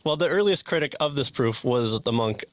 Well, the earliest critic of this proof was the monk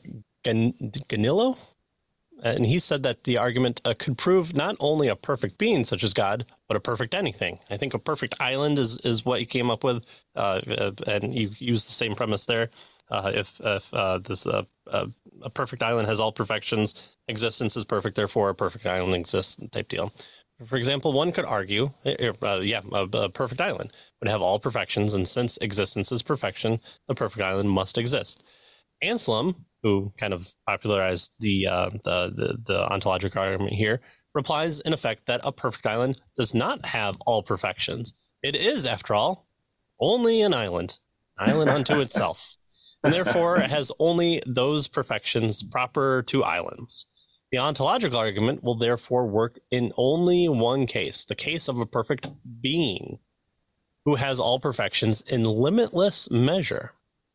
Ganillo. And he said that the argument could prove not only a perfect being such as God, but a perfect anything. I think a perfect island is what he came up with. And you use the same premise there. If a perfect island has all perfections, existence is perfect, therefore a perfect island exists type deal. For example, one could argue, a perfect island would have all perfections. And since existence is perfection, the perfect island must exist. Anselm, who kind of popularized the ontological argument here, replies in effect that a perfect island does not have all perfections. It is, after all, only an island unto itself, and therefore it has only those perfections proper to islands. The ontological argument will therefore work in only one case, the case of a perfect being who has all perfections in limitless measure.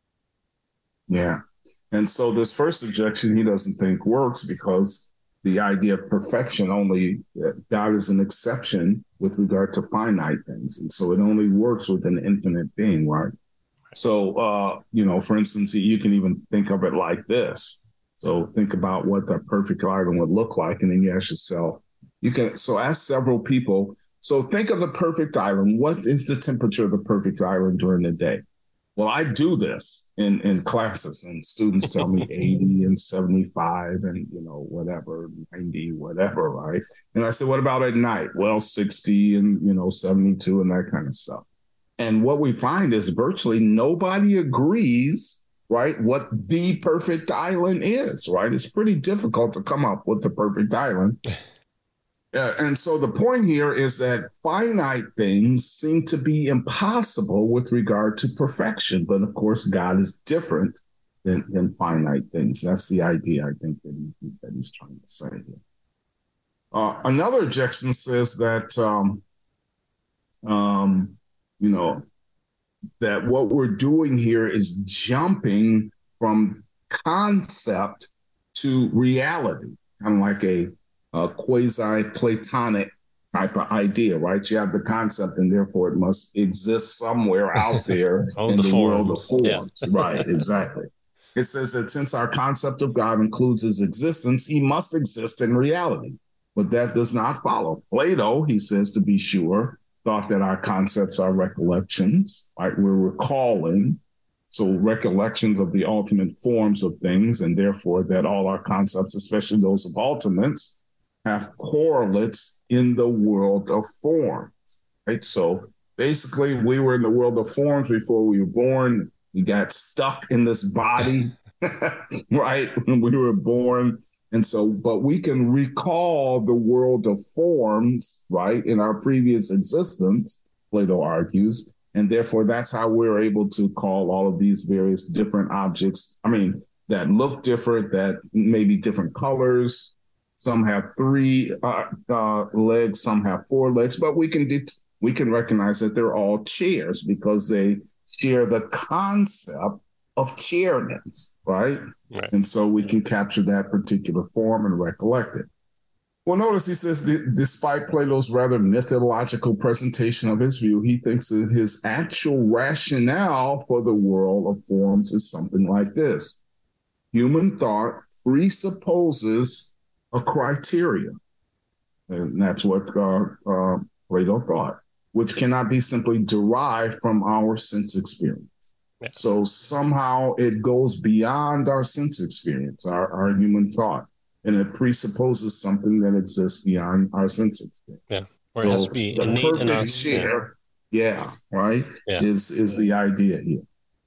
Yeah. And so this first objection he doesn't think works because the idea of perfection only, God is an exception with regard to finite things. And so it only works with an infinite being, right? So, for instance, you can even think of it like this. So think about what the perfect island would look like. And then you ask yourself, ask several people. So think of the perfect island. What is the temperature of the perfect island during the day? Well, I do this in classes and students tell me 80 and 75 and, whatever, 90, whatever, right? And I said, what about at night? Well, 60 and, 72 and that kind of stuff. And what we find is virtually nobody agrees, right, what the perfect island is, right? It's pretty difficult to come up with the perfect island. And so the point here is that finite things seem to be impossible with regard to perfection. But of course, God is different than finite things. That's the idea, I think, that he's trying to say here. Another objection says that, that what we're doing here is jumping from concept to reality, kind of like a quasi-Platonic type of idea, right? You have the concept and therefore it must exist somewhere out there in the world of forms. Yeah. Right, exactly. It says that since our concept of God includes his existence, he must exist in reality. But that does not follow. Plato, he says, to be sure, thought that our concepts are recollections, right? We're recalling. So recollections of the ultimate forms of things, and therefore that all our concepts, especially those of ultimates, have correlates in the world of forms, right? So basically we were in the world of forms before we were born. We got stuck in this body, right? When we were born. And so, but we can recall the world of forms, right? In our previous existence, Plato argues. And therefore that's how we're able to call all of these various different objects. That look different, that may be different colors. Some have 3 legs, some have 4 legs, but we can recognize that they're all chairs because they share the concept of chairness, right? And so we can capture that particular form and recollect it. Well, notice he says, despite Plato's rather mythological presentation of his view, he thinks that his actual rationale for the world of forms is something like this. Human thought presupposes a criteria. And that's what Plato thought, which cannot be simply derived from our sense experience. Yeah. So somehow it goes beyond our sense experience, our human thought, and it presupposes something that exists beyond our sense experience. Yeah, or it has to be innate in us. Share, right, is the idea here.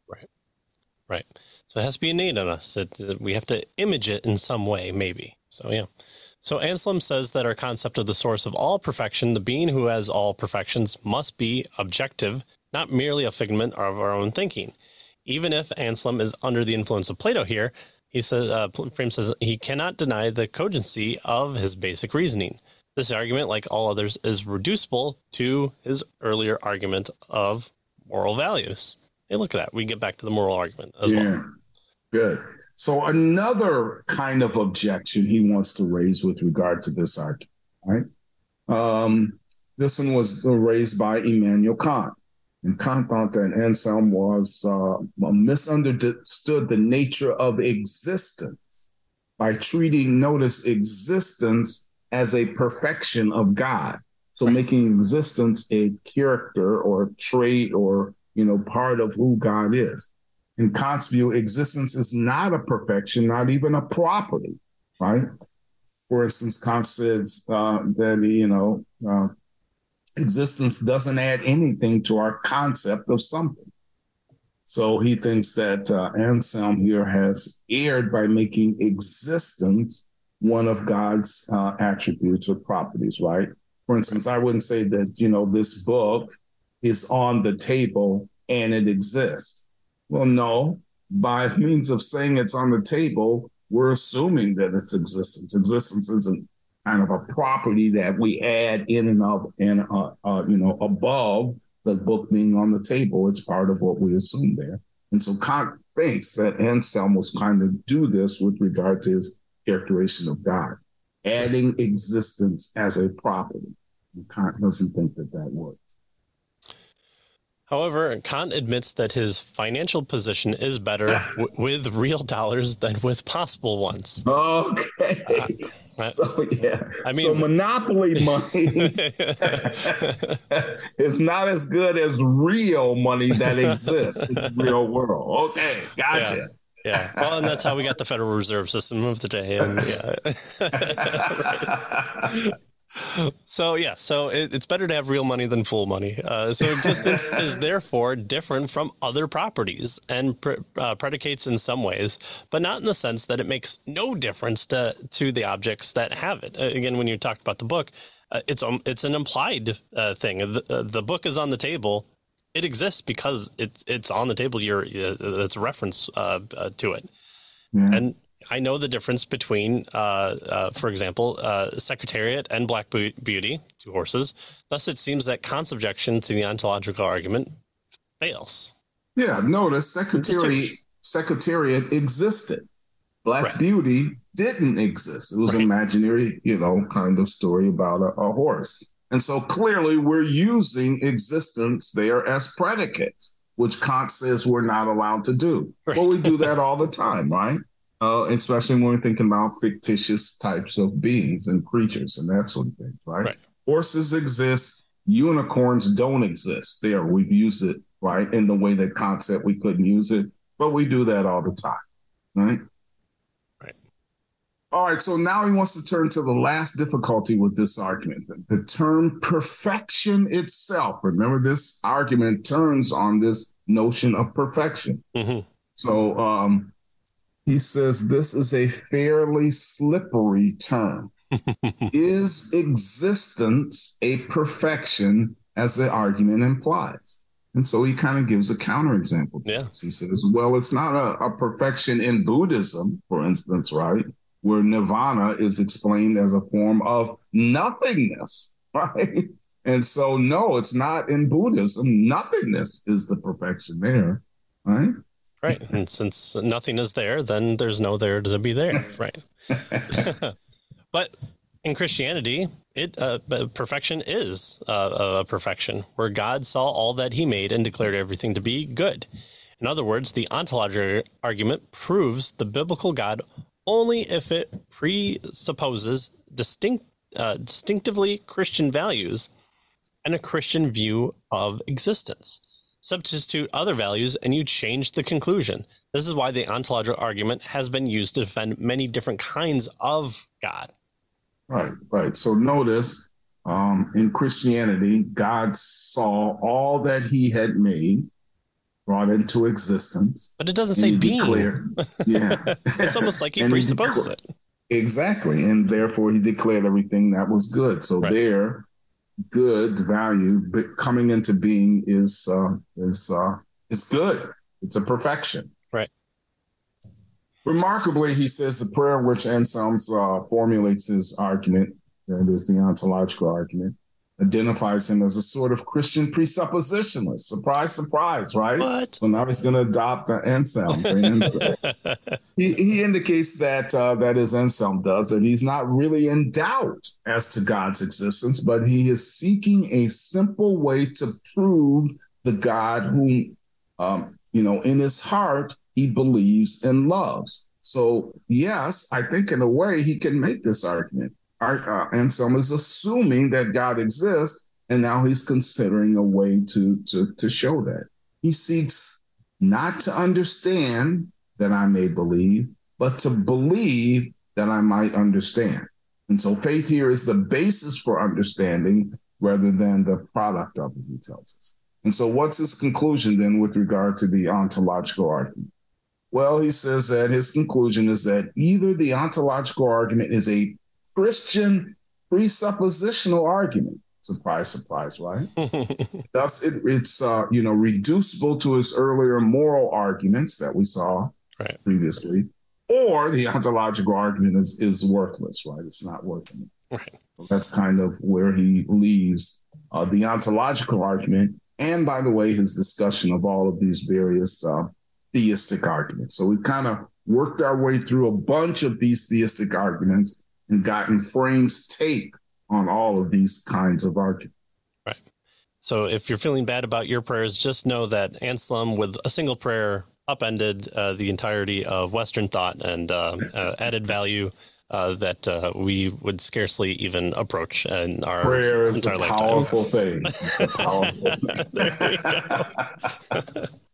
Right. So it has to be innate in us. We have to image it in some way, maybe. So, yeah. So Anselm says that our concept of the source of all perfection, the being who has all perfections, must be objective, not merely a figment of our own thinking. Even if Anselm is under the influence of Plato here, he says, Frame says he cannot deny the cogency of his basic reasoning. This argument, like all others, is reducible to his earlier argument of moral values. Hey, look at that. We get back to the moral argument as well. Good. So another kind of objection he wants to raise with regard to this argument, right? This one was raised by Immanuel Kant. And Kant thought that Anselm was misunderstood the nature of existence by treating, notice, existence as a perfection of God. So making existence a character or trait or, part of who God is. In Kant's view, existence is not a perfection, not even a property, right? For instance, Kant says that, existence doesn't add anything to our concept of something. So he thinks that Anselm here has erred by making existence one of God's attributes or properties, right? For instance, I wouldn't say that, this book is on the table and it exists. Well, no, by means of saying it's on the table, we're assuming that it's existence. Existence isn't kind of a property that we add in and of and above the book being on the table. It's part of what we assume there. And so Kant thinks that Anselm was trying to do this with regard to his characterization of God, adding existence as a property. And Kant doesn't think that works. However, Kant admits that his financial position is better with real dollars than with possible ones. Okay. So, yeah. I mean, so monopoly money is not as good as real money that exists in the real world. Okay. Gotcha. Yeah. Well, and that's how we got the Federal Reserve System of today. And right. So it's better to have real money than fool money. So existence is therefore different from other properties and predicates in some ways, but not in the sense that it makes no difference to the objects that have it. Again, when you talked about the book, it's an implied thing. The book is on the table. It exists because it's on the table. It's a reference to it, and I know the difference between, for example, Secretariat and Black Beauty, two horses. Thus, it seems that Kant's objection to the ontological argument fails. Yeah, notice Secretariat existed. Black Beauty didn't exist. It was an imaginary, kind of story about a horse. And so clearly we're using existence there as predicate, which Kant says we're not allowed to do. Right. But we do that all the time, right? Especially when we're thinking about fictitious types of beings and creatures and that sort of thing, right? Horses exist. Unicorns don't exist. There, we've used it, right, in the way that Kant said we couldn't use it, but we do that all the time, right? Right. All right, so now he wants to turn to the last difficulty with this argument, the term perfection itself. Remember, this argument turns on this notion of perfection. Mm-hmm. So, he says this is a fairly slippery term. Is existence a perfection, as the argument implies? And so he kind of gives a counterexample. Yeah. He says, well, it's not a perfection in Buddhism, for instance, right? Where nirvana is explained as a form of nothingness, right? And so, no, it's not in Buddhism. Nothingness is the perfection there, right? Right. And since nothing is there, then there's no there to be there. Right. But in Christianity, perfection is a perfection where God saw all that he made and declared everything to be good. In other words, the ontological argument proves the biblical God only if it presupposes distinctively Christian values and a Christian view of existence. Substitute other values and you change the conclusion. This is why the ontological argument has been used to defend many different kinds of God. Right. So notice in Christianity, God saw all that he had made, brought into existence. But it doesn't say being. It's almost like he presupposes it. Exactly. And therefore he declared everything that was good. So there, good value coming into being is good. It's a perfection. Right. Remarkably, he says the prayer which Anselm formulates his argument, that is the ontological argument, identifies him as a sort of Christian presuppositionalist. Surprise, surprise, right? What? So now he's going to adopt Anselm's answer. He indicates that as Anselm does, that he's not really in doubt as to God's existence, but he is seeking a simple way to prove the God whom, in his heart, he believes and loves. So, yes, I think in a way he can make this argument. Anselm is assuming that God exists, and now he's considering a way to show that. He seeks not to understand that I may believe, but to believe that I might understand. And so faith here is the basis for understanding rather than the product of it, he tells us. And so what's his conclusion then with regard to the ontological argument? Well, he says that his conclusion is that either the ontological argument is a Christian presuppositional argument. Surprise, surprise, right? Thus, it's reducible to his earlier moral arguments that we saw previously, or the ontological argument is worthless, right? It's not working. Right. So that's kind of where he leaves the ontological argument. And by the way, his discussion of all of these various theistic arguments. So we've kind of worked our way through a bunch of these theistic arguments and gotten Frame's take on all of these kinds of arguments. Right. So if you're feeling bad about your prayers, just know that Anselm, with a single prayer, upended the entirety of Western thought and added value that we would scarcely even approach in our prayer is entire a lifetime. Powerful thing. It's a powerful thing. There you go.